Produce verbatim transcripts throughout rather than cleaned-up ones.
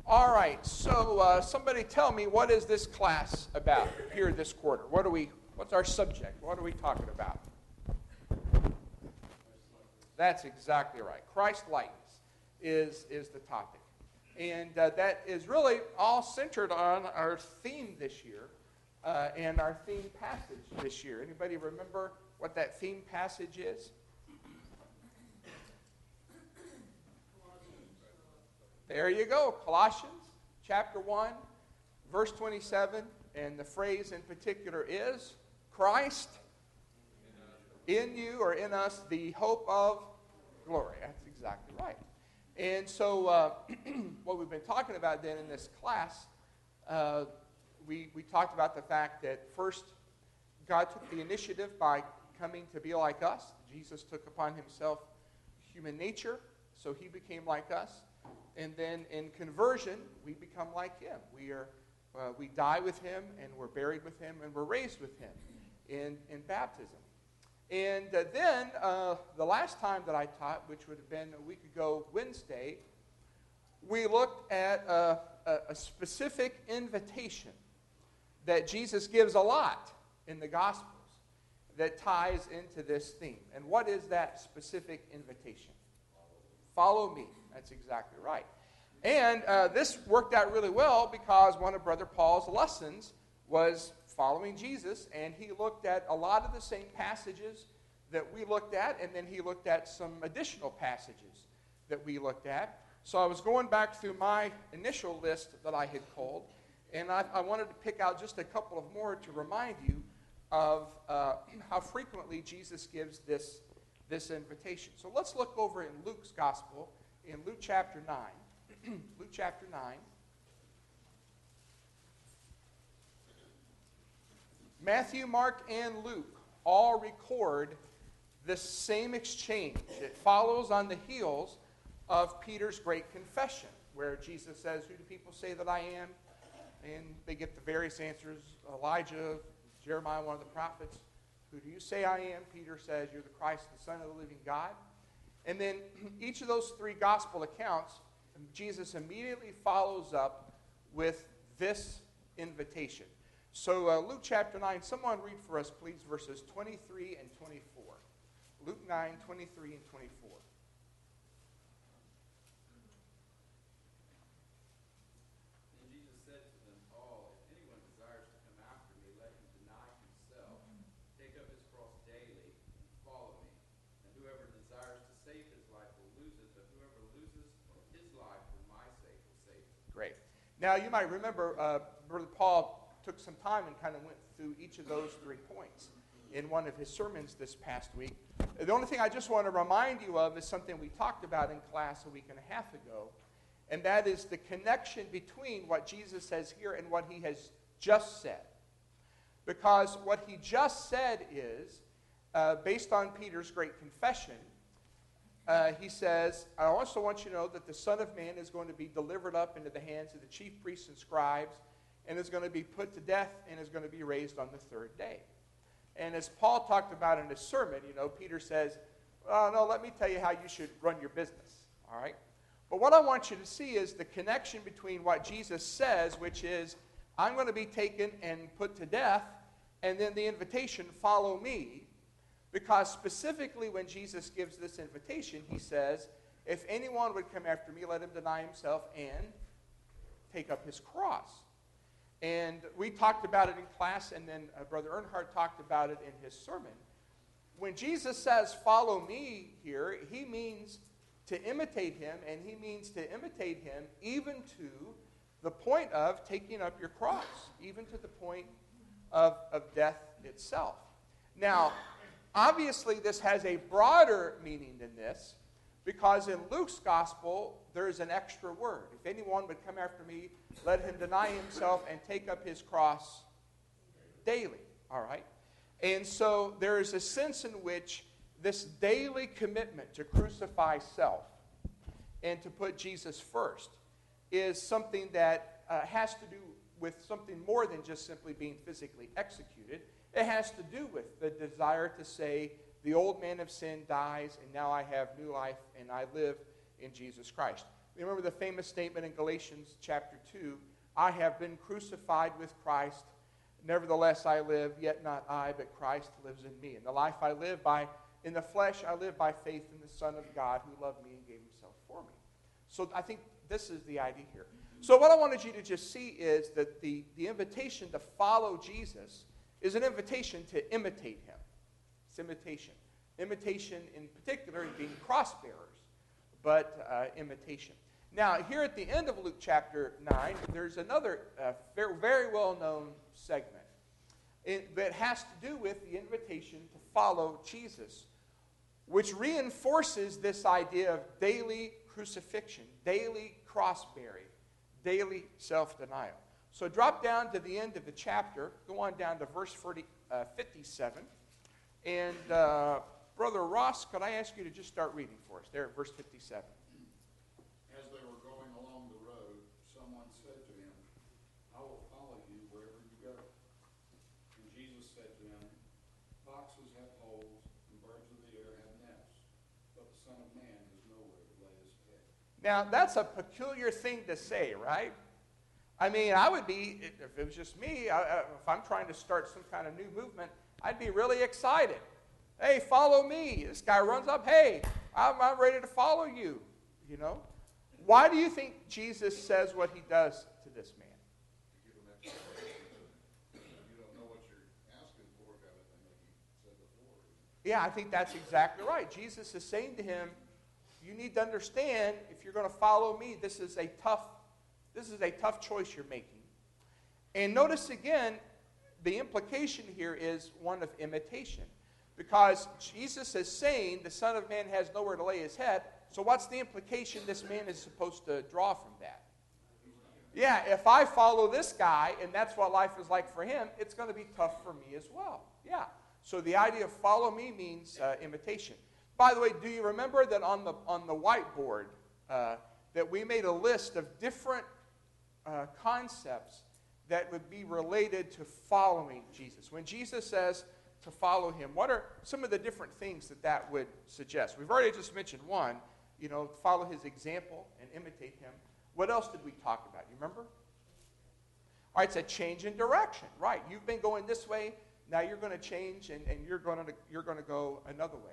All right, so uh, somebody tell me, what is this class about here this quarter? What are we? What's our subject? What are we talking about? That's exactly right. Christ likeness is, is the topic. And uh, that is really all centered on our theme this year uh, and our theme passage this year. Anybody remember what that theme passage is? There you go, Colossians chapter one, verse twenty-seven, and the phrase in particular is, Christ in you or in us, the hope of glory. That's exactly right. And so uh, what we've been talking about then in this class, uh, we, we talked about the fact that first, God took the initiative by coming to be like us. Jesus took upon himself human nature, so he became like us. And then in conversion, we become like him. We are, uh, we die with him, and we're buried with him, and we're raised with him in, in baptism. And uh, then uh, the last time that I taught, which would have been a week ago Wednesday, we looked at a, a, a specific invitation that Jesus gives a lot in the Gospels that ties into this theme. And what is that specific invitation? Follow me. That's exactly right. And uh, this worked out really well because one of Brother Paul's lessons was following Jesus, and he looked at a lot of the same passages that we looked at, and then he looked at some additional passages that we looked at. So I was going back through my initial list that I had called, and I, I wanted to pick out just a couple of more to remind you of uh, how frequently Jesus gives this, this invitation. So let's look over in Luke's Gospel, in Luke chapter nine. Luke chapter nine. Matthew, Mark, and Luke all record this same exchange. It follows on the heels of Peter's great confession, where Jesus says, "Who do people say that I am?" And they get the various answers. Elijah, Jeremiah, one of the prophets. "Who do you say I am?" Peter says, "You're the Christ, the Son of the living God." And then each of those three gospel accounts, Jesus immediately follows up with this invitation. So uh, Luke chapter nine, someone read for us, please, verses twenty-three and twenty-four. Luke nine, twenty-three and twenty-four. Then Jesus said to them all, "If anyone desires to come after me, let him deny himself, take up his cross daily, and follow me. And whoever desires to save his life will lose it, but whoever loses his life for my sake will save it." Great. Now, you might remember uh, Brother Paul took some time and kind of went through each of those three points in one of his sermons this past week. The only thing I just want to remind you of is something we talked about in class a week and a half ago, and that is the connection between what Jesus says here and what he has just said. Because what he just said is, uh, based on Peter's great confession, uh, he says, "I also want you to know that the Son of Man is going to be delivered up into the hands of the chief priests and scribes, and is going to be put to death, and is going to be raised on the third day." And as Paul talked about in his sermon, you know, Peter says, "Oh, no, let me tell you how you should run your business." All right? But what I want you to see is the connection between what Jesus says, which is, I'm going to be taken and put to death, and then the invitation, "Follow me." Because specifically when Jesus gives this invitation, he says, if anyone would come after me, let him deny himself and take up his cross. And we talked about it in class, and then uh, Brother Earnhardt talked about it in his sermon. When Jesus says, "Follow me" here, he means to imitate him, and he means to imitate him even to the point of taking up your cross, even to the point of, of death itself. Now, obviously, this has a broader meaning than this, because in Luke's gospel, there's an extra word. If anyone would come after me, let him deny himself and take up his cross daily. All right? And so there is a sense in which this daily commitment to crucify self and to put Jesus first is something that uh, has to do with something more than just simply being physically executed. It has to do with the desire to say, the old man of sin dies, and now I have new life, and I live in Jesus Christ. You remember the famous statement in Galatians chapter two, I have been crucified with Christ. Nevertheless, I live, yet not I, but Christ lives in me. And the life I live by, in the flesh, I live by faith in the Son of God who loved me and gave himself for me. So I think this is the idea here. So what I wanted you to just see is that the, the invitation to follow Jesus is an invitation to imitate him. It's imitation. Imitation in particular in being cross-bearers, but uh, imitation. Now, here at the end of Luke chapter nine, there's another uh, very, very well-known segment it, that has to do with the invitation to follow Jesus, which reinforces this idea of daily crucifixion, daily cross-bearing, daily self-denial. So drop down to the end of the chapter, go on down to verse forty, uh, fifty-seven, and uh, Brother Ross, could I ask you to just start reading for us there at verse fifty-seven? As they were going along the road, someone said to him, I will follow you wherever you go. And Jesus said to him, foxes have holes, and birds of the air have nests, but the Son of Man has nowhere to lay his head. Now, that's a peculiar thing to say, right? I mean, I would be, if it was just me, I, I, if I'm trying to start some kind of new movement, I'd be really excited. Hey, follow me. This guy runs up, hey, I'm, I'm ready to follow you, you know? Why do you think Jesus says what he does to this man? To give him explanation. You don't know what you're asking for, kind of thing, like you said before. Yeah, I think that's exactly right. Jesus is saying to him, you need to understand, if you're going to follow me, this is a tough, this is a tough choice you're making. And notice again, the implication here is one of imitation. Because Jesus is saying the Son of Man has nowhere to lay his head. So what's the implication this man is supposed to draw from that? Yeah, if I follow this guy and that's what life is like for him, it's going to be tough for me as well. Yeah. So the idea of follow me means uh, imitation. By the way, do you remember that on the on the whiteboard uh, that we made a list of different uh, concepts that would be related to following Jesus? When Jesus says to follow him, what are some of the different things that that would suggest? We've already just mentioned one, you know, follow his example and imitate him. What else did we talk about? You remember? All right, it's a change in direction. Right, you've been going this way, now you're going to change and, and you're going to you're going to go another way.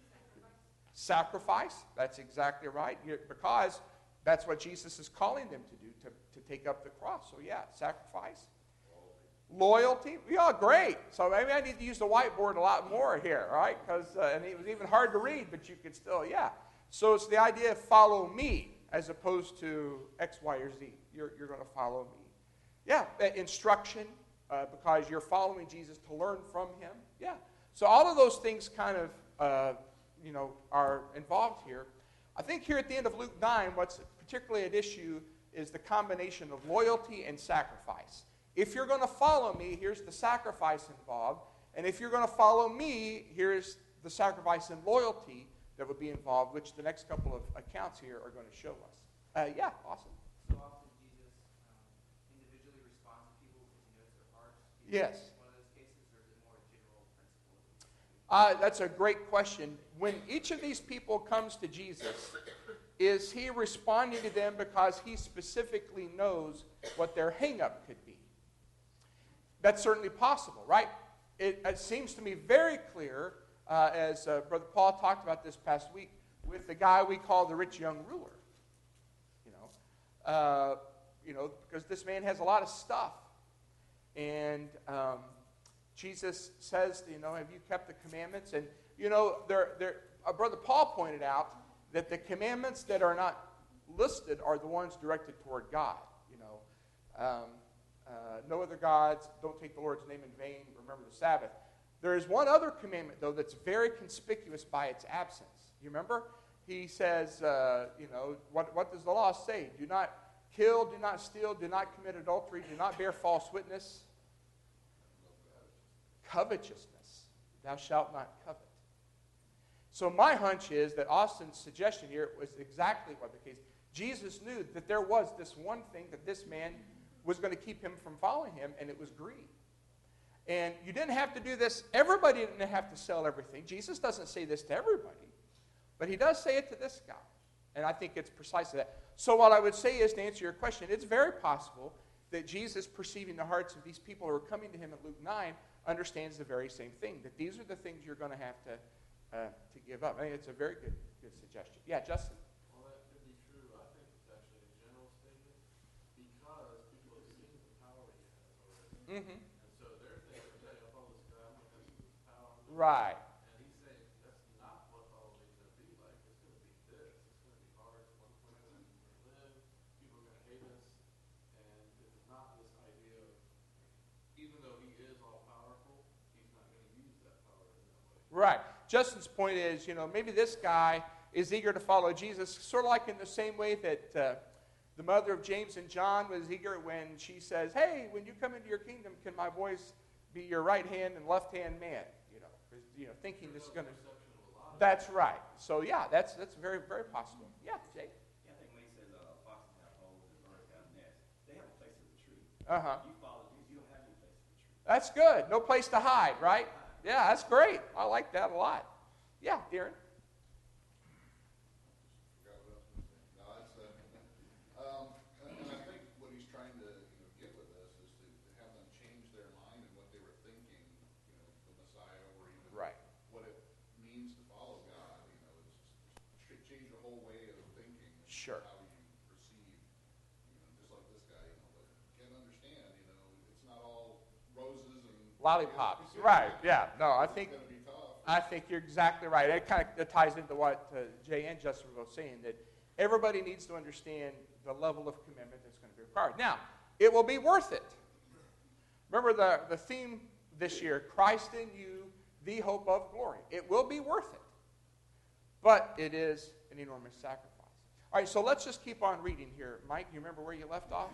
Sacrifice, that's exactly right, you're, because that's what Jesus is calling them to do, to, to take up the cross. So yeah, sacrifice. Loyalty, yeah, great. So maybe I need to use the whiteboard a lot more here, right? Because uh, and it was even hard to read, but you could still, yeah. So it's the idea of follow me as opposed to X, Y, or Z. You're, you're going to follow me. Yeah, instruction, uh, because you're following Jesus to learn from him. Yeah. So all of those things kind of, uh, you know, are involved here. I think here at the end of Luke nine, what's particularly at issue is the combination of loyalty and sacrifice. If you're going to follow me, here's the sacrifice involved. And if you're going to follow me, here's the sacrifice and loyalty that would be involved, which the next couple of accounts here are going to show us. Uh, yeah, awesome. So often Jesus um, individually responds to people because he knows their hearts. Do you Yes. think it's one of those cases, or is it more a general principle? Uh, that's a great question. When each of these people comes to Jesus, is he responding to them because he specifically knows what their hang-up could be? That's certainly possible, right? It, it seems to me very clear, uh, as uh, Brother Paul talked about this past week, with the guy we call the rich young ruler. You know, uh, you know, because this man has a lot of stuff, and um, Jesus says, you know, have you kept the commandments? And you know, there, there. Uh, Brother Paul pointed out that the commandments that are not listed are the ones directed toward God. You know. Um, Uh, no other gods, don't take the Lord's name in vain, remember the Sabbath. There is one other commandment, though, that's very conspicuous by its absence. You remember? He says, uh, you know, what, what does the law say? Do not kill, do not steal, do not commit adultery, do not bear false witness. Covetousness. Thou shalt not covet. So my hunch is that Austin's suggestion here was exactly what the case. Jesus knew that there was this one thing that this man was going to keep him from following him, and it was greed. And you didn't have to do this. Everybody didn't have to sell everything. Jesus doesn't say this to everybody, but he does say it to this guy. And I think it's precisely that. So what I would say is, to answer your question, it's very possible that Jesus, perceiving the hearts of these people who are coming to him in Luke nine, understands the very same thing, that these are the things you're going to have to uh, to give up. I think it's a very good good suggestion. Yeah, Justin? Well, that could be true. I think it's actually a general statement because people have seen the power he has already. Mm-hmm. And so they're thinking, hey, I follow this guy, I'm going to have this power. I'm gonna Right. And he's saying, that's not what following me is going to be like. It's going to be this. It's going to be hard. It's one place that we're going to live. People are going to hate us. And it's not this idea of, even though he is all powerful, he's not going to use that power in that way. Right. Justin's point is, you know, maybe this guy is eager to follow Jesus, sort of like in the same way that uh, the mother of James and John was eager when she says, hey, when you come into your kingdom, can my voice be your right hand and left hand man? You know, 'cause, you know, thinking this is going to... That's right. So, yeah, that's that's very, very possible. Yeah, Jake? Yeah, I think when he says uh, foxes have holes and birds have nests, they have a place in the tree. Uh-huh. You follow Jesus, you don't have any place in the tree. That's good. No place to hide, right? Yeah, that's great. I like that a lot. Yeah, Darren? Forgot what else was saying. No, it's, uh, um, and and I think what he's trying to, you know, get with this is to to have them change their mind and what they were thinking, you know, the Messiah or even Right. what it means to follow God, you know, it's should change your whole way of thinking. and Sure. How you perceive, you know, just like this guy, you know, but can't understand, you know, it's not all roses and Lollipops. Right, yeah. No, I think... It's gonna be tough. I think you're exactly right. It kind of ties into what uh, Jay and Justin were both saying, that everybody needs to understand the level of commitment that's going to be required. Now, it will be worth it. Remember the, the theme this year, Christ in you, the hope of glory. It will be worth it. But it is an enormous sacrifice. All right, so let's just keep on reading here. Mike, you remember where you left off?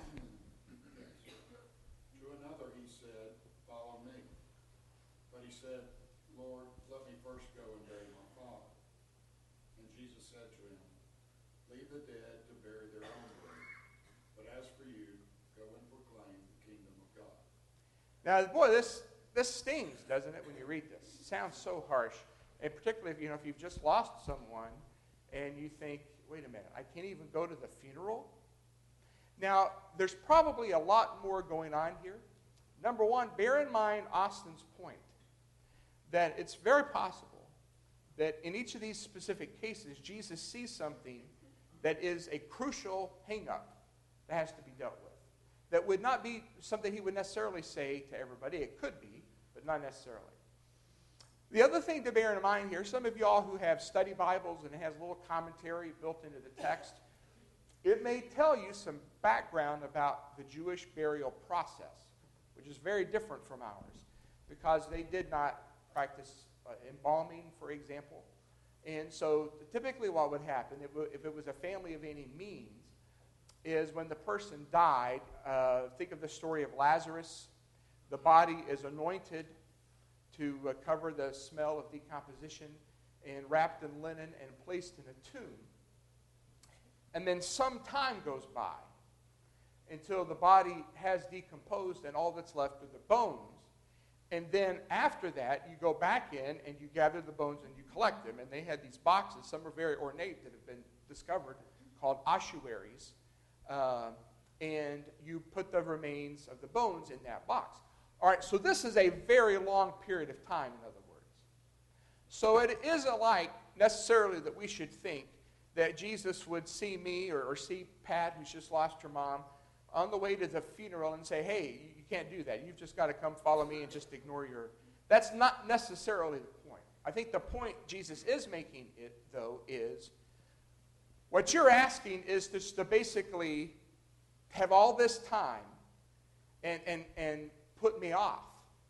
To another he said, follow me. But he said, Lord, let me first go and bury my father. And Jesus said to him, leave the dead to bury their own dead. But as for you, go and proclaim the kingdom of God. Now, boy, this, this stings, doesn't it, when you read this? It sounds so harsh. And particularly if, you know, if you've just lost someone and you think, wait a minute, I can't even go to the funeral? Now, there's probably a lot more going on here. Number one, bear in mind Austin's point that it's very possible that in each of these specific cases, Jesus sees something that is a crucial hang-up that has to be dealt with. That would not be something he would necessarily say to everybody. It could be, but not necessarily. The other thing to bear in mind here, some of y'all who have study Bibles and it has a little commentary built into the text, it may tell you some background about the Jewish burial process, which is very different from ours, because they did not practice uh, embalming, for example. And so typically what would happen, if, if it was a family of any means, is when the person died, uh, think of the story of Lazarus. The body is anointed to uh, cover the smell of decomposition and wrapped in linen and placed in a tomb. And then some time goes by until the body has decomposed and all that's left are the bones. And then after that, you go back in and you gather the bones and you collect them. And they had these boxes, some are very ornate, that have been discovered, called ossuaries. Uh, and you put the remains of the bones in that box. All right, so this is a very long period of time, in other words. So it isn't like necessarily that we should think that Jesus would see me or, or see Pat, who's just lost her mom, on the way to the funeral and say, hey, you, you can't do that. You've just got to come follow me and just ignore your... That's not necessarily the point. I think the point Jesus is making, it though, is what you're asking is just to basically have all this time and, and, and put me off.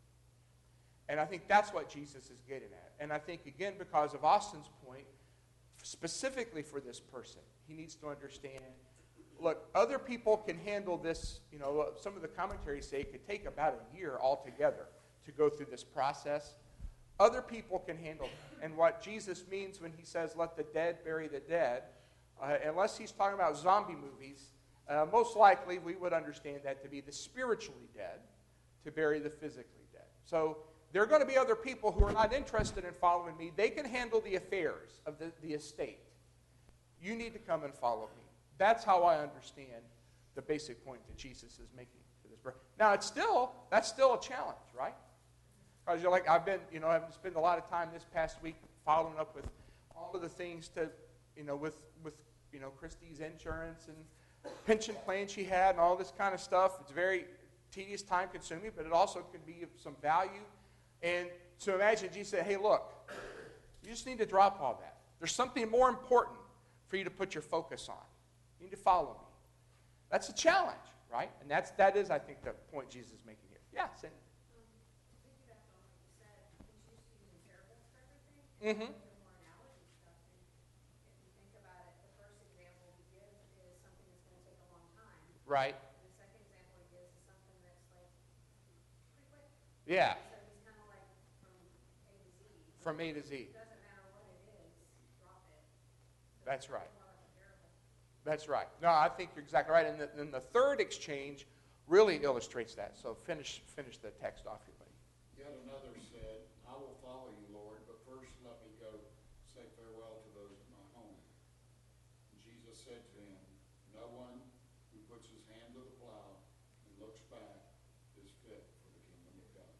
And I think that's what Jesus is getting at. And I think, again, because of Austin's point, specifically for this person, he needs to understand, look, other people can handle this. You know, some of the commentaries say it could take about a year altogether to go through this process. Other people can handle it. And what Jesus means when he says, let the dead bury the dead, uh, unless he's talking about zombie movies, uh, most likely we would understand that to be the spiritually dead, to bury the physically dead. So there are going to be other people who are not interested in following me. They can handle the affairs of the, the estate. You need to come and follow me. That's how I understand the basic point that Jesus is making to this verse. Now, it's still, that's still a challenge, right? Because you're like, I've been, you know, I've spent a lot of time this past week following up with all of the things to, you know, with, with you know, Christy's insurance and pension plan she had and all this kind of stuff. It's very tedious, time-consuming, but it also can be of some value. And so imagine Jesus said, hey, look, you just need to drop all that. There's something more important for you to put your focus on. You need to follow me. That's a challenge, right? And that's, that is, I think, the point Jesus is making here. Yeah, Cindy. Um, piggyback on what you said, he's used to using parables for everything. Mm-hmm. And more analogy stuff. And if you think about it, the first example he gives is something that's going to take a long time. Right. The second example he gives is something that's like pretty quick. Yeah. So he's kind of like from A to Z. From A to Z. It doesn't matter what it is, drop it. So That's it's right. more like a parable. That's right. No, I think you're exactly right. And the, and the third exchange really illustrates that. So finish finish the text off here, buddy. Yet another said, I will follow you, Lord, but first let me go say farewell to those at my home. And Jesus said to him, no one who puts his hand to the plow and looks back is fit for the kingdom of God.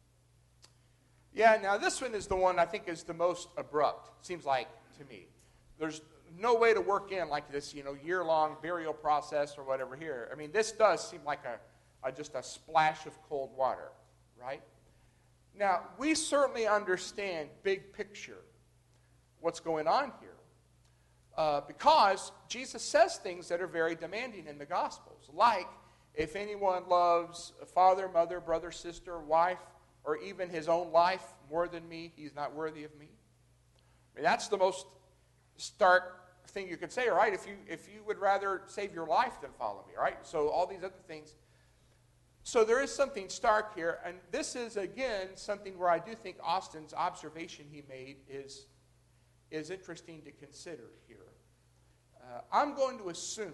Yeah, now this one is the one I think is the most abrupt, seems like to me. There's no way to work in like this, you know, year-long burial process or whatever here. I mean, this does seem like a, a just a splash of cold water, right? Now, we certainly understand big picture what's going on here uh, because Jesus says things that are very demanding in the Gospels, like if anyone loves a father, mother, brother, sister, wife, or even his own life more than me, he's not worthy of me. I mean, that's the most stark thing you could say, right? If you if you would rather save your life than follow me, right? So all these other things. So there is something stark here, and this is again something where I do think Austin's observation he made is is interesting to consider here. Uh, I'm going to assume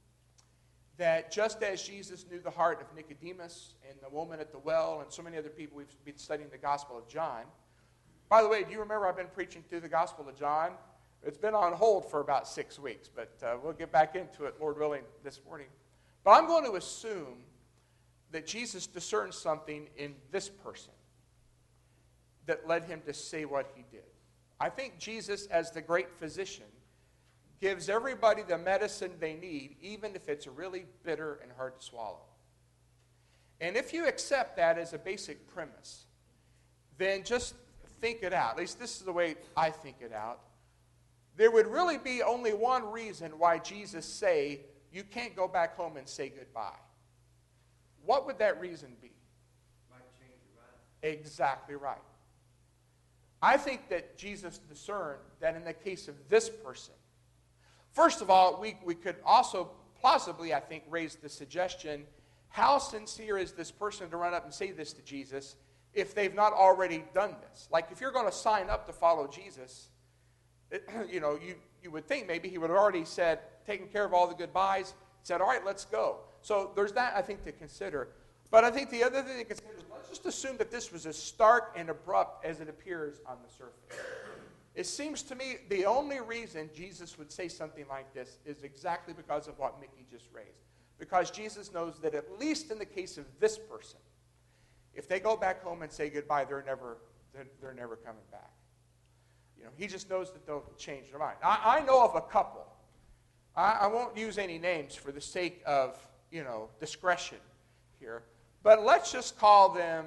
that just as Jesus knew the heart of Nicodemus and the woman at the well and so many other people, we've been studying the Gospel of John. By the way, do you remember I've been preaching through the Gospel of John? It's been on hold for about six weeks, but uh, we'll get back into it, Lord willing, this morning. But I'm going to assume that Jesus discerned something in this person that led him to say what he did. I think Jesus, as the great physician, gives everybody the medicine they need, even if it's really bitter and hard to swallow. And if you accept that as a basic premise, then just think it out. At least this is the way I think it out. There would really be only one reason why Jesus say, you can't go back home and say goodbye. What would that reason be? Might change your mind. Exactly right. I think that Jesus discerned that in the case of this person, first of all, we, we could also plausibly, I think, raise the suggestion, how sincere is this person to run up and say this to Jesus if they've not already done this? Like, if you're going to sign up to follow Jesus, it, you know, you, you would think maybe he would have already said, taken care of all the goodbyes, said, all right, let's go. So there's that, I think, to consider. But I think the other thing to consider is let's just assume that this was as stark and abrupt as it appears on the surface. It seems to me the only reason Jesus would say something like this is exactly because of what Mickey just raised. Because Jesus knows that at least in the case of this person, if they go back home and say goodbye, they're never, they're, they're never coming back. You know, he just knows that they'll change their mind. I, I know of a couple. I, I won't use any names for the sake of, you know, discretion here. But let's just call them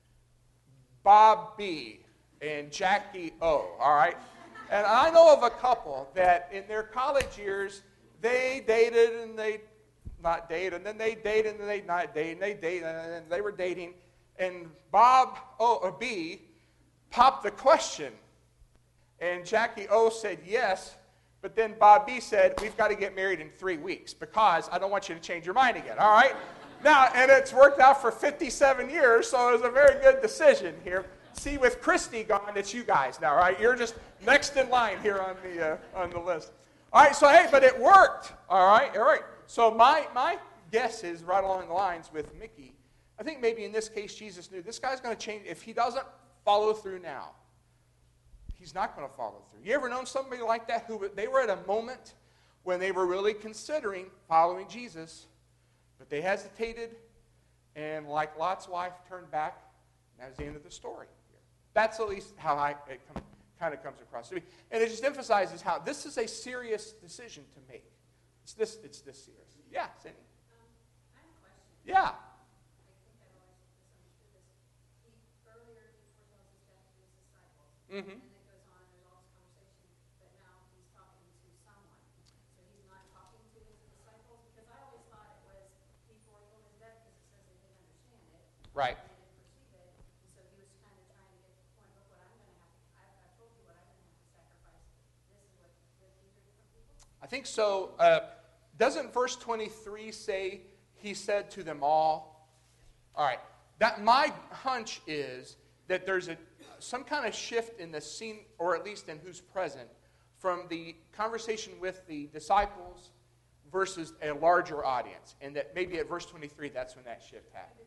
Bob B. and Jackie O., all right? And I know of a couple that in their college years, they dated and they not dated, and then they dated and then they not dated, and they dated, and then they were dating. And Bob O. or B. popped the question. And Jackie O. said yes, but then Bob B. said, we've got to get married in three weeks because I don't want you to change your mind again, all right? Now, and it's worked out for fifty-seven years, so it was a very good decision here. See, with Christy gone, it's you guys now, right? You're just next in line here on the uh, on the list. All right, so hey, but it worked. All right, all right. So my my guess is right along the lines with Mickey. I think maybe in this case Jesus knew this guy's going to change if he doesn't follow through now. he's not going to follow through. You ever known somebody like that who they were at a moment when they were really considering following Jesus, but they hesitated, and like Lot's wife, turned back, and that was the end of the story. That's at least how I, it come, kind of comes across to me. And it just emphasizes how this is a serious decision to make. It's this, it's this serious. Yeah, Cindy. Um, I have a question. Yeah. I think I've always misunderstood this. He, earlier, he foretells his death to his disciples. Mm-hmm. And it goes on, and there's all this conversation, but now he's talking to someone. So he's not talking to his disciples? Because I always thought it was he foretold his death because it says they didn't understand it. Right. And they didn't perceive it. And so he was kind of trying to get to the point, look what I'm going to have to, I've, I've told you what I'm going to have to sacrifice. This is what, with these are different people? I think so. Uh, doesn't verse twenty-three say he said to them all? All right. That my hunch is that there's a some kind of shift in the scene, or at least in who's present, from the conversation with the disciples versus a larger audience, and that maybe at verse twenty-three that's when that shift happens.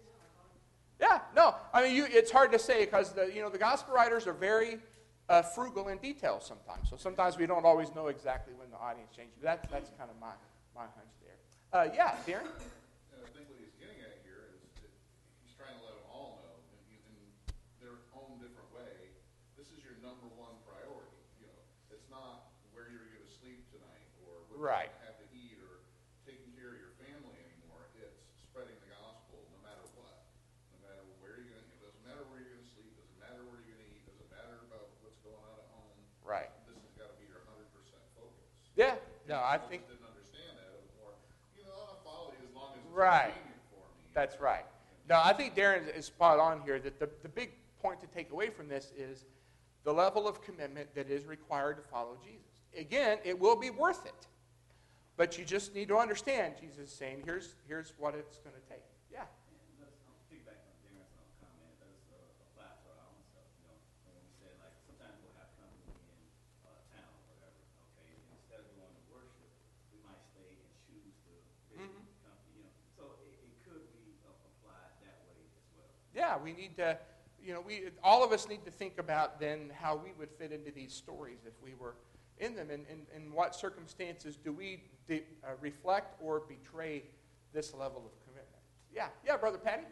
Yeah, no, I mean you, it's hard to say because the you know the gospel writers are very uh, frugal in detail sometimes, so sometimes we don't always know exactly when the audience changes. That's that's kind of my my hunch there. Uh, yeah, Darren. And I think what he's getting at here is that he's trying to let them all know, in, in their own different way, this is your number one priority. You know, it's not where you're going to sleep tonight or what Right. you have to eat or taking care of your family anymore. It's spreading the gospel no matter what. No matter where you're going to, it doesn't matter where you're going to sleep, doesn't matter where you're going to eat, doesn't matter about what's going on at home. Right. This has got to be your one hundred percent focus. Yeah. No, I People think didn't understand that. It was more, you know, I'll follow you as long as it's Right. convenient for me. that's right. No, I think Darren is spot on here. That the, the big point to take away from this is the level of commitment that is required to follow Jesus. Again, it will be worth it, but you just need to understand. Jesus is saying, "Here's here's what it's going to take." Yeah. And let's um, piggyback on Darren's um, comment. Let's uh, apply to our own stuff. You know, when we said like sometimes we'll have company in uh, town or whatever. Okay, and instead of going to worship, we might stay and choose to visit Mhm. the company. You know, so it, it could be uh, applied that way as well. Yeah, we need to, you know, we all of us need to think about then how we would fit into these stories if we were in them, and in, in, in what circumstances do we de- uh, reflect or betray this level of commitment? Yeah, yeah, Brother Patty.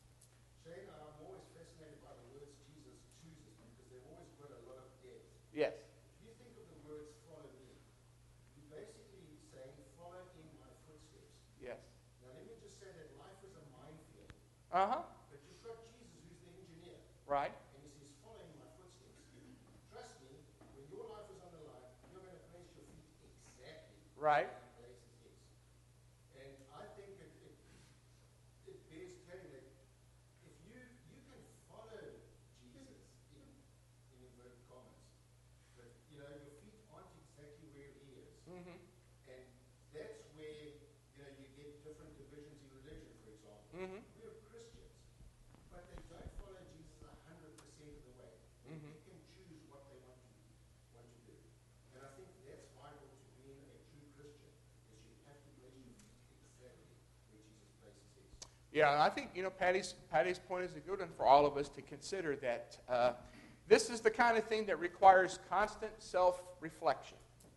Shane, I'm always fascinated by the words Jesus chooses because they've always got a lot of depth. Yes. If you think of the words follow me, you're basically saying follow in my footsteps. Yes. Now let me just say that life is a minefield, Uh huh. but you've got Jesus who's the engineer, Right. and he says follow in my footsteps. Trust me, when your life is on the line, you're going to place your feet exactly Right. where he places his. And I think it, it, it bears telling that if you you can follow Jesus in, in inverted commas, but you know your feet aren't exactly where he is, Mm-hmm. and that's where you know you get different divisions in religion. For example, Mm-hmm. we're Christians, but they don't follow Jesus a hundred percent of the way. They Mhm. pick and choose what they want to want to do, and I think that's vital to being a true Christian. Is you have to place your feet exactly where Jesus places his. Yeah, and I think you know Patty's Patty's point is a good one for all of us to consider that uh, this is the kind of thing that requires constant self-reflection,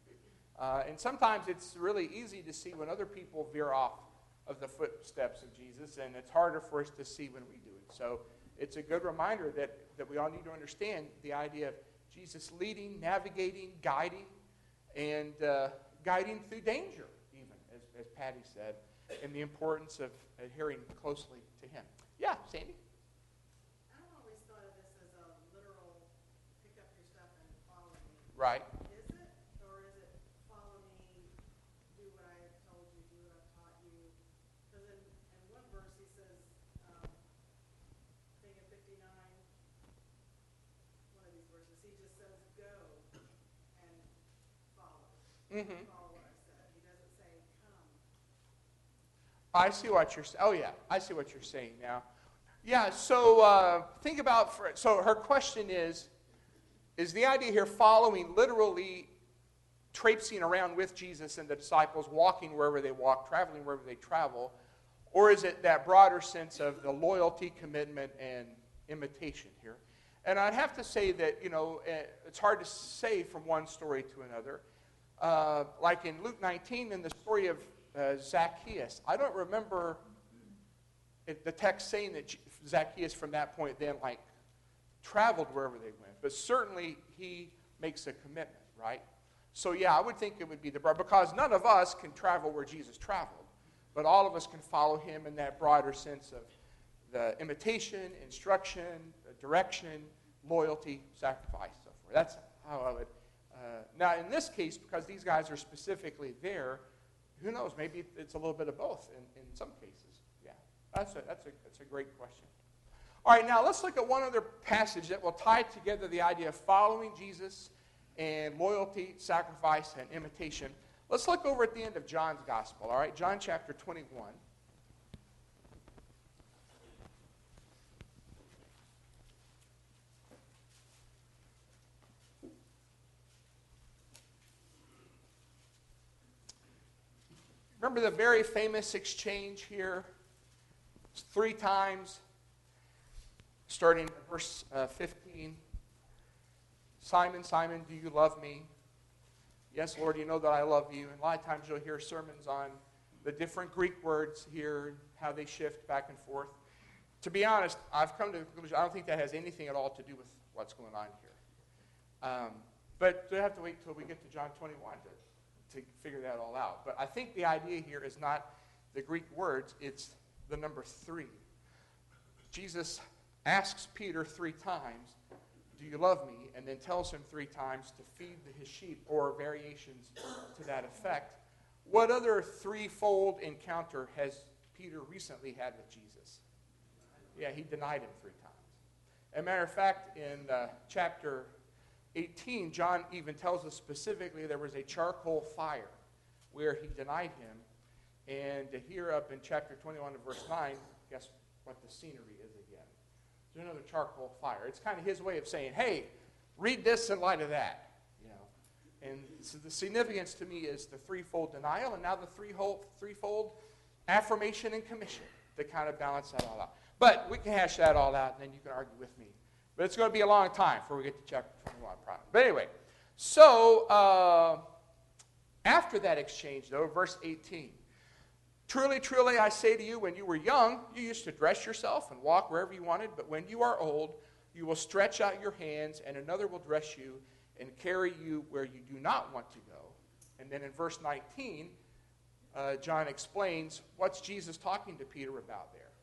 uh, and sometimes it's really easy to see when other people veer off of the footsteps of Jesus, and it's harder for us to see when we do it. So it's a good reminder that that we all need to understand the idea of Jesus leading, navigating, guiding, and uh, guiding through danger, even as as Patty said, and the importance of adhering closely to him. Yeah, Sandy? I've always thought of this as a literal pick up your stuff and follow me. Right. Is it? Or is it follow me, do what I have told you, do what I've taught you? Because in, in one verse he says, um, I think in fifty-nine, one of these verses, he just says, go and follow. Mm-hmm. Follow what I said. He doesn't say, come. I see what you're saying. Oh, yeah, I see what you're saying now. Yeah, so uh, think about, for, so her question is, is the idea here following literally traipsing around with Jesus and the disciples, walking wherever they walk, traveling wherever they travel, or is it that broader sense of the loyalty, commitment, and imitation here? And I'd have to say that, you know, it's hard to say from one story to another. Uh, like in Luke nineteen, in the story of uh, Zacchaeus, I don't remember it, the text saying that Zacchaeus from that point then, like, traveled wherever they went. But certainly he makes a commitment, right? So, yeah, I would think it would be the broad, because none of us can travel where Jesus traveled. But all of us can follow him in that broader sense of the imitation, instruction, direction, loyalty, sacrifice, so forth. That's how I would. Uh, now, in this case, because these guys are specifically there, who knows? Maybe it's a little bit of both in, in some cases. Yeah, that's a, that's, a, that's a great question. All right, now let's look at one other passage that will tie together the idea of following Jesus and loyalty, sacrifice, and imitation. Let's look over at the end of John's Gospel, all right? John chapter twenty-one. Remember the very famous exchange here? It's three times, starting at verse uh, fifteen. Simon, Simon, do you love me? Yes, Lord, you know that I love you. And a lot of times you'll hear sermons on the different Greek words here, how they shift back and forth. To be honest, I've come to the conclusion, I don't think that has anything at all to do with what's going on here. Um, but we'll have to wait until we get to John twenty-one to, to figure that all out. But I think the idea here is not the Greek words, it's the number three. Jesus asks Peter three times, do you love me? And then tells him three times to feed his sheep, or variations to that effect. What other threefold encounter has Peter recently had with Jesus? Yeah, he denied him three times. As a matter of fact, in uh, chapter eighteen, John even tells us specifically there was a charcoal fire where he denied him. And here up in chapter twenty-one and verse nine, guess what the scenery is again? There's another charcoal fire. It's kind of his way of saying, hey, read this in light of that. You know, and so the significance to me is the threefold denial, and now the threefold, threefold affirmation and commission to kind of balance that all out. But we can hash that all out, and then you can argue with me. But it's going to be a long time before we get to chapter twenty-one, probably. But anyway, so uh, after that exchange, though, verse eighteen. Truly, truly, I say to you, when you were young, you used to dress yourself and walk wherever you wanted. But when you are old, you will stretch out your hands, and another will dress you and carry you where you do not want to go. And then in verse nineteen, uh, John explains what's Jesus talking to Peter about there.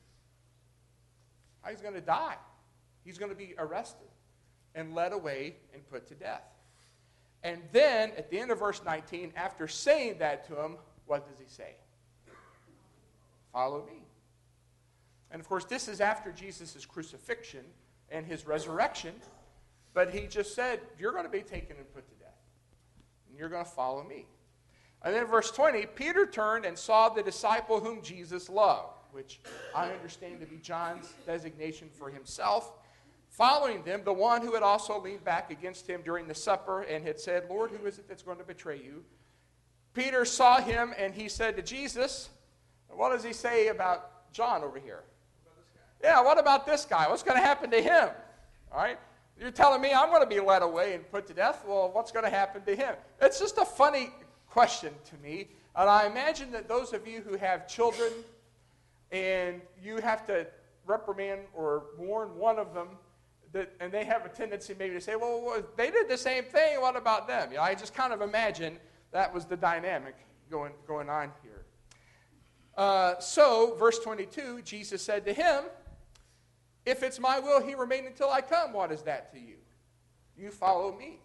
He's going to die. He's going to be arrested and led away and put to death. And then, at the end of verse nineteen, after saying that to him, what does he say? Follow me. And of course, this is after Jesus' crucifixion and his resurrection. But he just said, you're going to be taken and put to death. And you're going to follow me. And then verse twenty, Peter turned and saw the disciple whom Jesus loved, which I understand to be John's designation for himself. Following them, the one who had also leaned back against him during the supper and had said, Lord, who is it that's going to betray you? Peter saw him and he said to Jesus, what does he say about John over here? Yeah, what about this guy? What's going to happen to him? All right? You're telling me I'm going to be led away and put to death? Well, what's going to happen to him? It's just a funny question to me. And I imagine that those of you who have children and you have to reprimand or warn one of them, that, and they have a tendency maybe to say, well, they did the same thing. What about them? You know, I just kind of imagine that was the dynamic going, going on here. Uh, so, verse twenty-two, Jesus said to him, if it's my will he remain until I come, what is that to you? You follow me.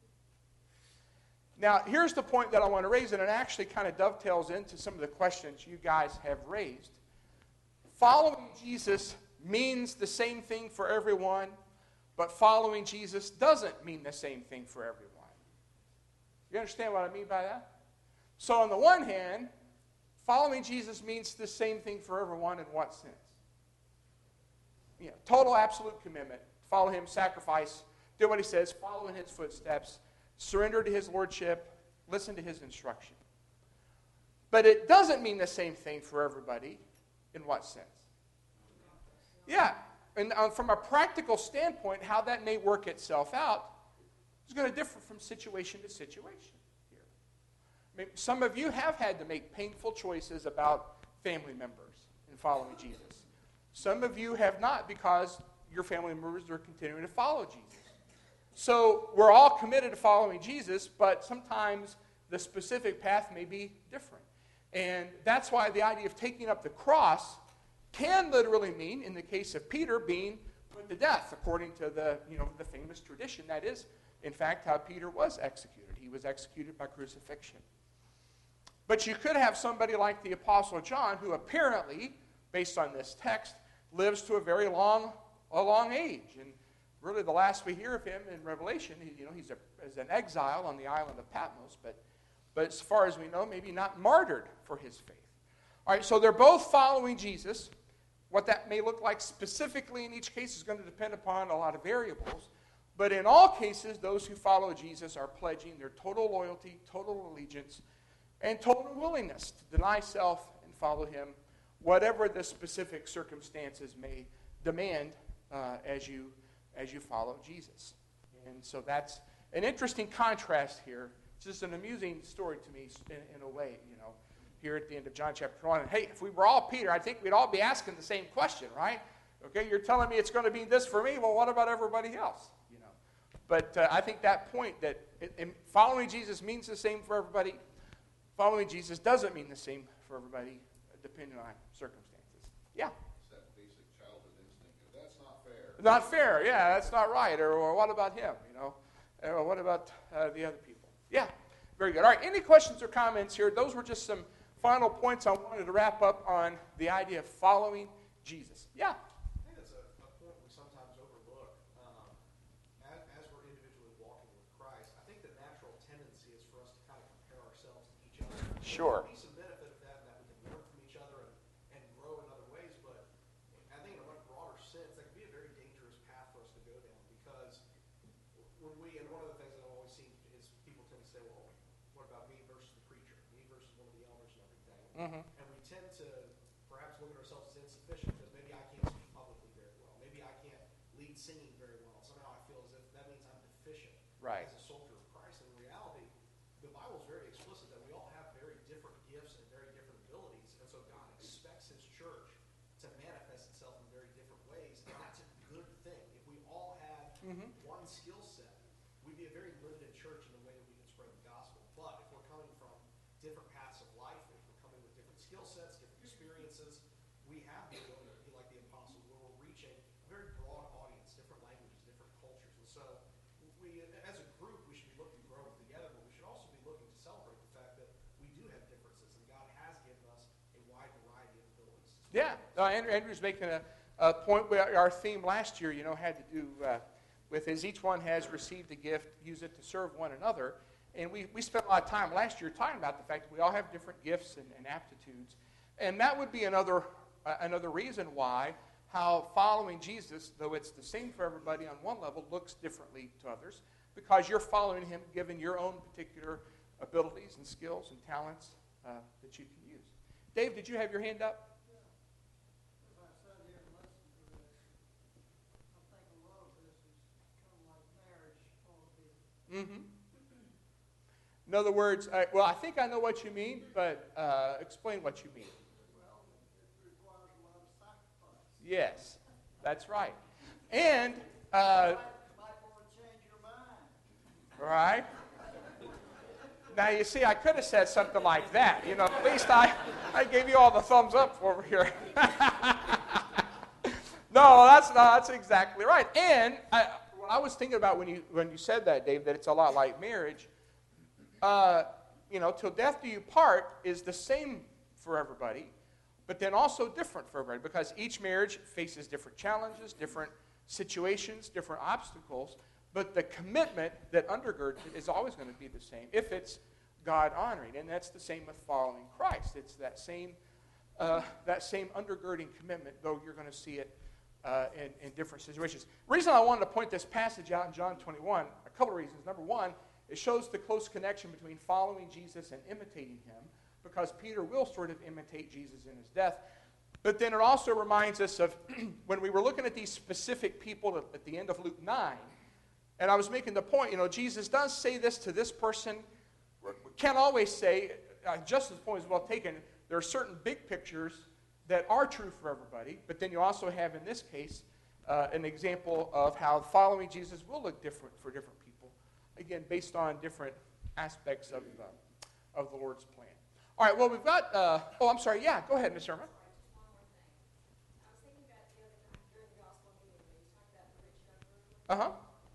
Now, here's the point that I want to raise, and it actually kind of dovetails into some of the questions you guys have raised. Following Jesus means the same thing for everyone, but following Jesus doesn't mean the same thing for everyone. You understand what I mean by that? So, on the one hand, following Jesus means the same thing for everyone in what sense? You know, total, absolute commitment. Follow him, sacrifice, do what he says, follow in his footsteps, surrender to his lordship, listen to his instruction. But it doesn't mean the same thing for everybody. In what sense? Yeah. and uh, from a practical standpoint, how that may work itself out is going to differ from situation to situation here. I mean, some of you have had to make painful choices about family members in following Jesus. Some of you have not because your family members are continuing to follow Jesus. So we're all committed to following Jesus, but sometimes the specific path may be different. And that's why the idea of taking up the cross can literally mean, in the case of Peter, being put to death, according to the, you know, the famous tradition. That is, in fact, how Peter was executed. He was executed by crucifixion. But you could have somebody like the Apostle John, who apparently, based on this text, lives to a very long, a long age. And really the last we hear of him in Revelation, he, you know, he's, a, he's an exile on the island of Patmos, but, but as far as we know, maybe not martyred for his faith. All right, so they're both following Jesus. What that may look like specifically in each case is going to depend upon a lot of variables. But in all cases, those who follow Jesus are pledging their total loyalty, total allegiance, and total willingness to deny self and follow him, whatever the specific circumstances may demand uh, as you as you follow Jesus. And so that's an interesting contrast here. It's just an amusing story to me in, in a way, you know, here at the end of John chapter one. And hey, if we were all Peter, I think we'd all be asking the same question, right? Okay, you're telling me it's going to be this for me. Well, what about everybody else? You know, but uh, I think that point that it, it, following Jesus means the same for everybody. Following Jesus doesn't mean the same for everybody, depending on circumstances. Yeah. It's that basic childhood instinct. If that's not fair. Not fair. Yeah, that's not right. Or, or what about him? You know, or what about uh, the other people? Yeah. Very good. All right. Any questions or comments here? Those were just some final points I wanted to wrap up on the idea of following Jesus. Yeah. I think that's a, a point we sometimes overlook. Um, as, as we're individually walking with Christ, I think the natural tendency is for us to kind of compare ourselves to each other. Sure. There'll be some benefit of that, that we can learn from each other and, and grow in other ways, but I think in a much broader sense, that can be a very dangerous path for us to go down, because when we, and one of the things that I've always seen is people tend to say, well, what about me versus the preacher, me versus one of the elders and everything. Mm-hmm. And we tend to perhaps look at ourselves as insufficient because maybe I can't speak publicly very well. Maybe I can't lead singing very well. Somehow I feel as if that means I'm deficient Right. as a soldier of Christ. And in reality, the Bible is very explicit that we all have very different gifts and very different abilities. And so God expects his church to manifest itself in very different ways. And that's a good thing. If we all had Mm-hmm. one skill set, we'd be a very limited church in the way that we can spread the gospel. But if we're coming from different paths of life, if we're coming with different skill sets, different experiences, we have the ability to be like the apostles, where we're reaching a very broad audience, different languages, different cultures. And so we, as a group, we should be looking to grow together, but we should also be looking to celebrate the fact that we do have differences, and God has given us a wide variety of abilities. Yeah. No, Andrew, Andrew's making a, a point where our theme last year, you know, had to do uh, with as each one has received a gift, use it to serve one another. And we, we spent a lot of time last year talking about the fact that we all have different gifts and, and aptitudes. And that would be another, uh, another reason why how following Jesus, though it's the same for everybody on one level, looks differently to others, because you're following him given your own particular abilities and skills and talents uh, that you can use. Dave, did you have your hand up? As I sat here and listened to this, I think a lot of this is kind of like marriage ought to be. Mm-hmm. In other words, uh, well, I think I know what you mean, but uh, explain what you mean. Well, it requires a lot of sacrifice. Yes, that's right. And, uh, You might want to change your mind. all right. Now, you see, I could have said something like that. You know, at least I, I gave you all the thumbs up over here. No, that's not, that's exactly right. And I, what I was thinking about when you when you said that, Dave, that it's a lot like marriage. Uh, you know, till death do you part is the same for everybody, but then also different for everybody, because each marriage faces different challenges, different situations, different obstacles, but the commitment that undergirds it is always going to be the same if it's God-honoring, and that's the same with following Christ. It's that same, uh, that same undergirding commitment, though you're going to see it uh, in, in different situations. The reason I wanted to point this passage out in John twenty-one, a couple of reasons. Number one, it shows the close connection between following Jesus and imitating him, because Peter will sort of imitate Jesus in his death. But then it also reminds us of when we were looking at these specific people at, at the end of Luke nine, and I was making the point, you know, Jesus does say this to this person. We can't always say, uh, Justin's point is well taken, there are certain big pictures that are true for everybody, but then you also have, in this case, uh, an example of how following Jesus will look different for different people, again, based on different aspects of, uh, of the Lord's plan. All right, well, we've got, uh, oh, I'm sorry, yeah, go ahead, Miz Irma. Uh-huh.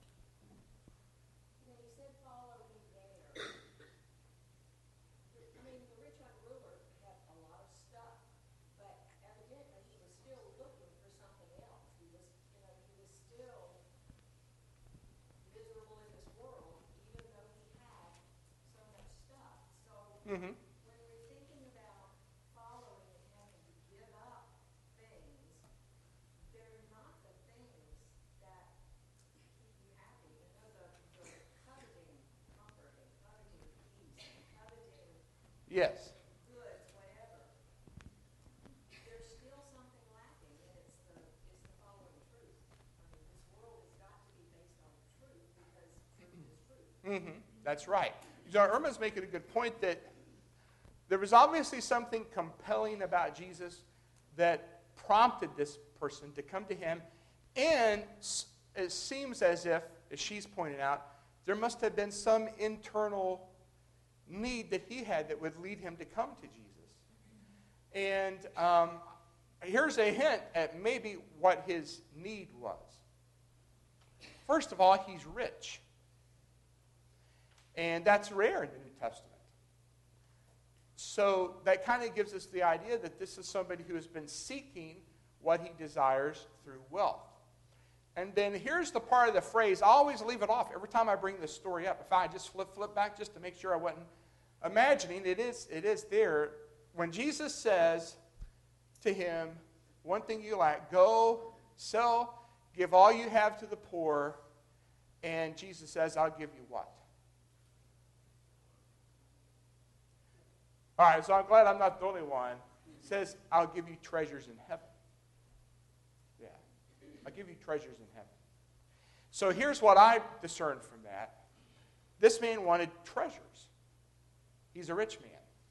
When he said, follow me there, I mean, the rich young ruler had a lot of stuff, but evidently he was still looking for something else. He was, you know, he was still miserable in this world, even though he had so much stuff. So Mm-hmm. when we're thinking about following and having to give up things, they're not the things that keep you happy. You know, the, the coveting comfort and coveting peace and coveting Yes. goods, whatever. There's still something lacking, and it's the it's the following truth. I mean, this world has got to be based on truth because truth is truth. Mm-hmm. That's right. You know, Irma's making a good point that there was obviously something compelling about Jesus that prompted this person to come to him, and it seems as if, as she's pointed out, there must have been some internal need that he had that would lead him to come to Jesus. And um, here's a hint at maybe what his need was. First of all, he's rich. And that's rare in the New Testament. So that kind of gives us the idea that this is somebody who has been seeking what he desires through wealth. And then here's the part of the phrase, I always leave it off every time I bring this story up. If I just flip flip back just to make sure I wasn't imagining, it is, it is there. When Jesus says to him, one thing you lack, go, sell, give all you have to the poor, and Jesus says, I'll give you what? All right, so I'm glad I'm not the only one. It says, I'll give you treasures in heaven. Yeah, I'll give you treasures in heaven. So here's what I discerned from that. This man wanted treasures. He's a rich man.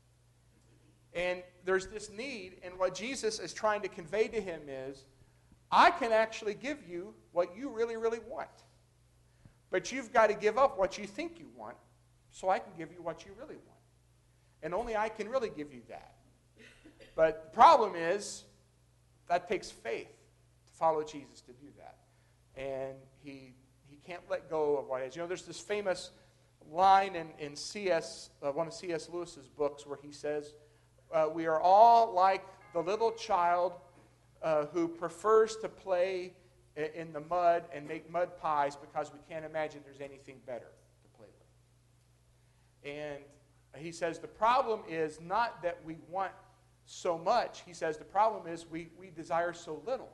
And there's this need, and what Jesus is trying to convey to him is, I can actually give you what you really, really want. But you've got to give up what you think you want, so I can give you what you really want. And only I can really give you that. But the problem is, that takes faith to follow Jesus to do that. And he he can't let go of what it is. You know, there's this famous line in, in C S, uh, one of C S Lewis's books where he says, uh, we are all like the little child uh, who prefers to play in the mud and make mud pies because we can't imagine there's anything better to play with. And he says the problem is not that we want so much. He says the problem is we, we desire so little.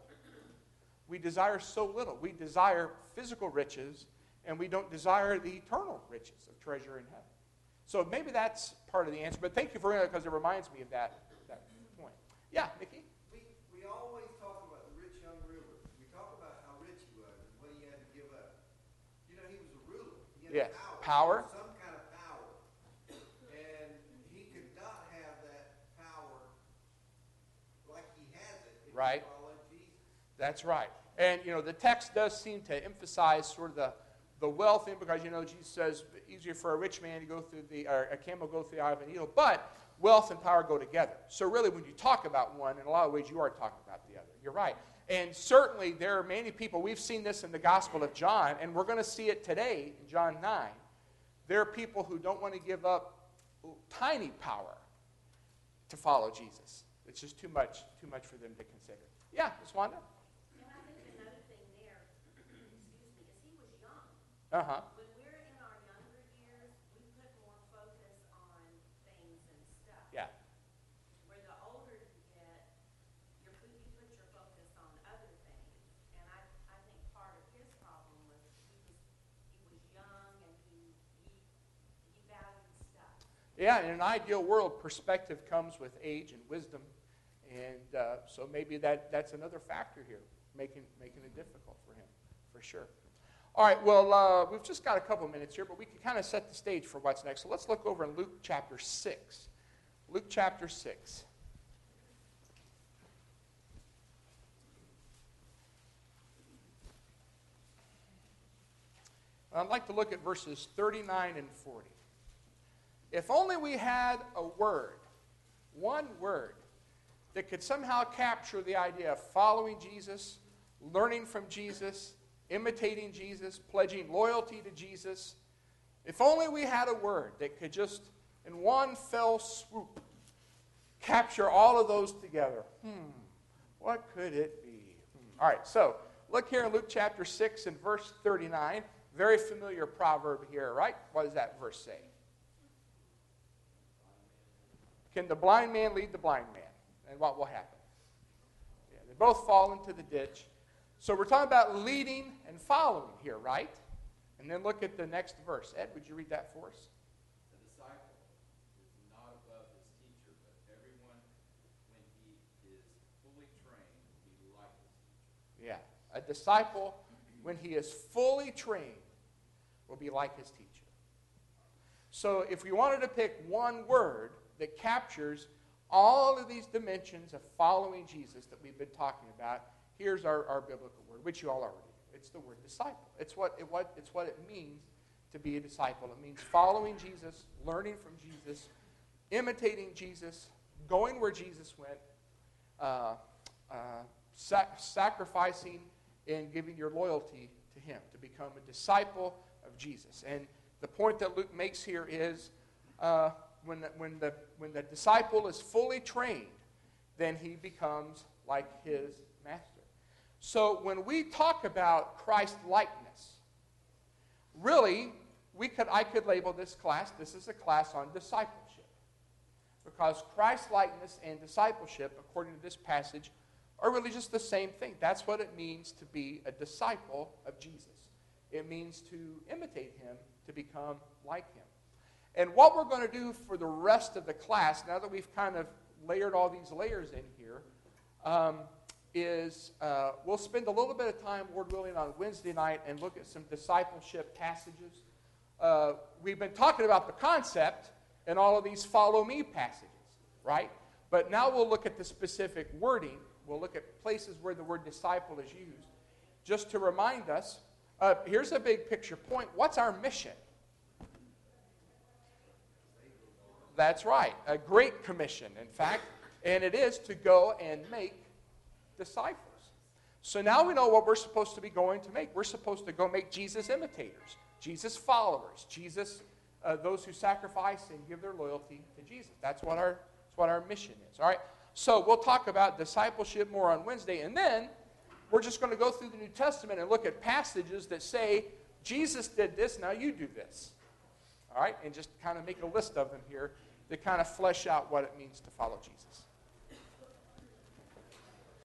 We desire so little. We desire physical riches, and we don't desire the eternal riches of treasure in heaven. So maybe that's part of the answer. But thank you for that, because it reminds me of that, that point. Yeah, Nikki? We, we always talk about the rich young ruler. We talk about how rich he was and what he had to give up. You know, he was a ruler. He had Yes. power. Power. Some kind of power. And he could not have that power like he has it if Right. he followed Jesus. That's right. And, you know, the text does seem to emphasize sort of the, the wealth thing, because, you know, Jesus says easier for a rich man to go through the, or a camel go through the eye of a needle, but wealth and power go together. So really when you talk about one, in a lot of ways you are talking about the other. You're right. And certainly there are many people, we've seen this in the Gospel of John, and we're going to see it today in John nine. There are people who don't want to give up tiny power to follow Jesus. It's just too much, too much for them to consider. Yeah, Miz Wanda? And I think another thing there, excuse me, is he was young. Uh-huh. When we're in our younger years, we put more focus on things and stuff. Yeah. Where the older you get, you're, put- you put your focus on other things. And I, I think part of his problem was he was, he was young and he, he, he valued stuff. Yeah, in an ideal world, perspective comes with age and wisdom And uh, so maybe that, that's another factor here, making, making it difficult for him, for sure. All right, well, uh, we've just got a couple minutes here, but we can kind of set the stage for what's next. So let's look over in Luke chapter six. Luke chapter six. I'd like to look at verses thirty-nine and forty. If only we had a word, one word, that could somehow capture the idea of following Jesus, learning from Jesus, imitating Jesus, pledging loyalty to Jesus. If only we had a word that could just, in one fell swoop, capture all of those together. Hmm, what could it be? Hmm. All right, so look here in Luke chapter six and verse thirty-nine. Very familiar proverb here, right? What does that verse say? Can the blind man lead the blind man? And what will happen? Yeah, they both fall into the ditch. So we're talking about leading and following here, right? And then look at the next verse. Ed, would you read that for us? The disciple is not above his teacher, but everyone, when he is fully trained, will be like his teacher. Yeah, a disciple, when he is fully trained, will be like his teacher. So if we wanted to pick one word that captures all of these dimensions of following Jesus that we've been talking about, here's our, our biblical word, which you all already know. It's the word disciple. It's what, it, what, it's what it means to be a disciple. It means following Jesus, learning from Jesus, imitating Jesus, going where Jesus went, uh, uh, sac- sacrificing and giving your loyalty to him, to become a disciple of Jesus. And the point that Luke makes here is uh, when, the, when, the, when the disciple is fully trained, then he becomes like his master. So when we talk about Christ-likeness, really, we could, I could label this class, this is a class on discipleship. Because Christ-likeness and discipleship, according to this passage, are really just the same thing. That's what it means to be a disciple of Jesus. It means to imitate him, to become like him. And what we're going to do for the rest of the class, now that we've kind of layered all these layers in here, um, is uh, we'll spend a little bit of time, Lord willing, on Wednesday night and look at some discipleship passages. Uh, we've been talking about the concept in all of these follow me passages, right? But now we'll look at the specific wording. We'll look at places where the word disciple is used. Just to remind us, uh, here's a big picture point. What's our mission? That's right, a great commission, in fact. And it is to go and make disciples. So now we know what we're supposed to be going to make. We're supposed to go make Jesus imitators, Jesus followers, Jesus, uh, those who sacrifice and give their loyalty to Jesus. That's what our, that's what our mission is. All right. So we'll talk about discipleship more on Wednesday, and then we're just going to go through the New Testament and look at passages that say, Jesus did this, now you do this. All right? And just kind of make a list of them here that kind of flesh out what it means to follow Jesus.